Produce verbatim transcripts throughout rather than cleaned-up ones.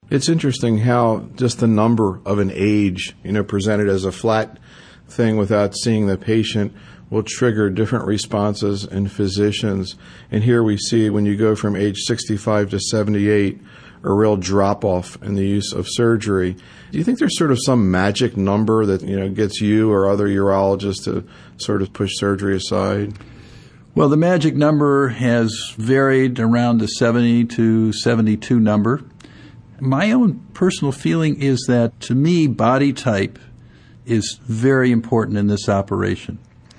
It's interesting how just the number of an age, you know, presented as a flat thing without seeing the patient will trigger different responses in physicians. And here we see when you go from age sixty-five to seventy-eight, a real drop-off in the use of surgery. Do you think there's sort of some magic number that, you know, gets you or other urologists to sort of push surgery aside? Well, the magic number has varied around the seventy to seventy-two number. My own personal feeling is that, to me, body type is very important in this operation.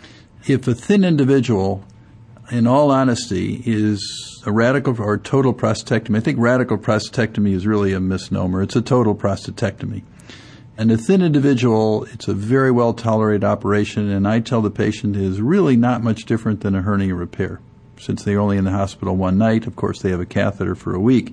If a thin individual, in all honesty, is a radical or total prostatectomy, I think radical prostatectomy is really a misnomer. It's a total prostatectomy. And a thin individual, it's a very well-tolerated operation, and I tell the patient it is really not much different than a hernia repair. Since they're only in the hospital one night, of course, they have a catheter for a week.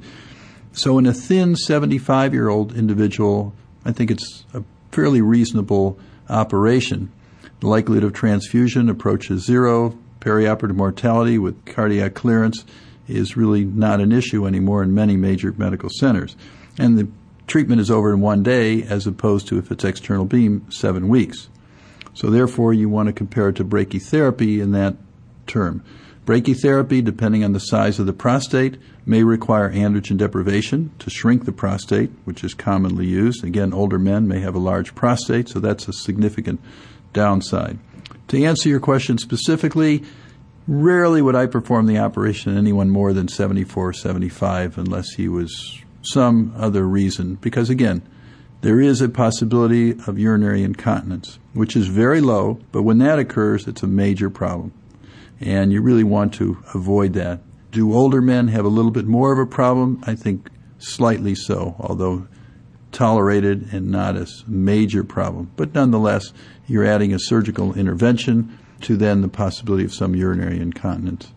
So in a thin seventy-five-year-old individual, I think it's a fairly reasonable operation. The likelihood of transfusion approaches zero. Perioperative mortality with cardiac clearance is really not an issue anymore in many major medical centers. And the treatment is over in one day as opposed to, if it's external beam, seven weeks. So therefore, you want to compare it to brachytherapy in that term. Brachytherapy, depending on the size of the prostate, may require androgen deprivation to shrink the prostate, which is commonly used. Again, older men may have a large prostate, so that's a significant downside. To answer your question specifically, rarely would I perform the operation in anyone more than seventy-four or seventy-five unless he was some other reason, because again, there is a possibility of urinary incontinence, which is very low, but when that occurs, it's a major problem. And you really want to avoid that. Do older men have a little bit more of a problem? I think slightly so, although tolerated and not a major problem. But nonetheless, you're adding a surgical intervention to then the possibility of some urinary incontinence.